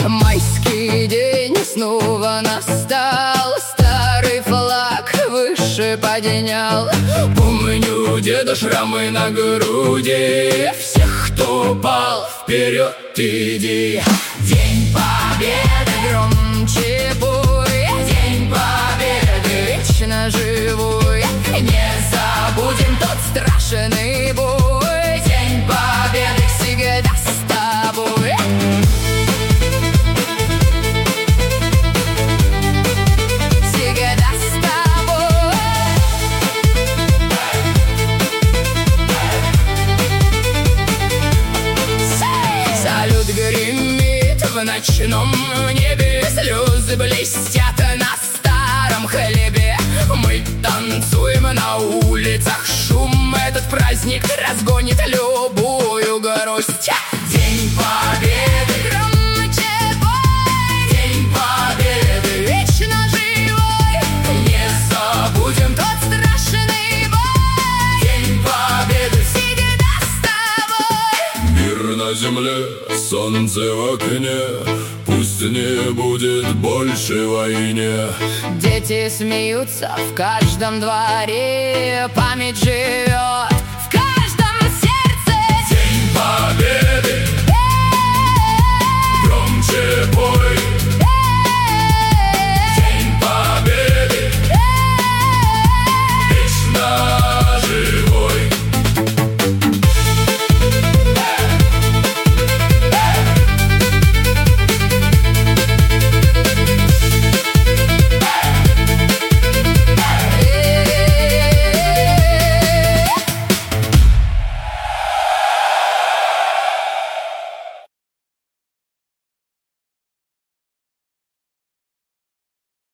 Майский день снова настал, старый флаг выше поднял. Помню деда шрамы на груди, всех, кто пал, вперед иди. День Победы громче бой, День Победы вечно живой. Не забудем тот страшный бой, День Победы всегда с тобой. Всегда с тобой. Салют гремит в ночном небе, слезы блестят на старом хлебе. Мы танцуем на улицах, шум этот праздник разгонит любую грусть. День Победы громче бой, День Победы вечно живой. Не забудем тот страшный бой, День Победы всегда с тобой. Мир на земле, солнце в окне, пусть не будет больше войне. Дети смеются в каждом дворе, память живет в каждом сердце. День Победы!